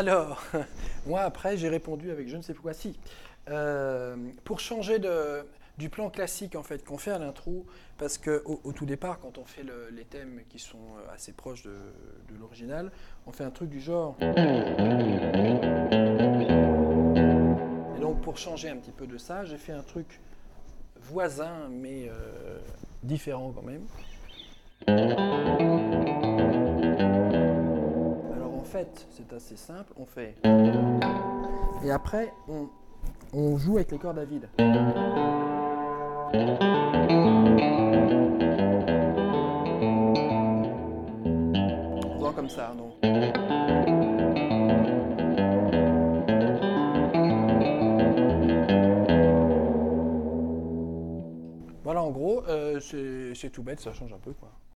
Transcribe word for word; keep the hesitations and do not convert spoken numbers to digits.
Alors, moi après j'ai répondu avec je ne sais plus quoi. Si, Euh, pour changer de, du plan classique en fait qu'on fait à l'intro, parce que au, au tout départ quand on fait le- les thèmes qui sont euh, assez proches de, de l'original, on fait un truc du genre. Et donc pour changer un petit peu de ça, j'ai fait un truc voisin mais euh, différent quand même. Alors en fait c'est assez simple, on fait. Et après on, on joue avec les cordes à vide. En faisant comme ça, donc. Voilà, en gros, euh, c'est c'est tout bête, ça change un peu, quoi.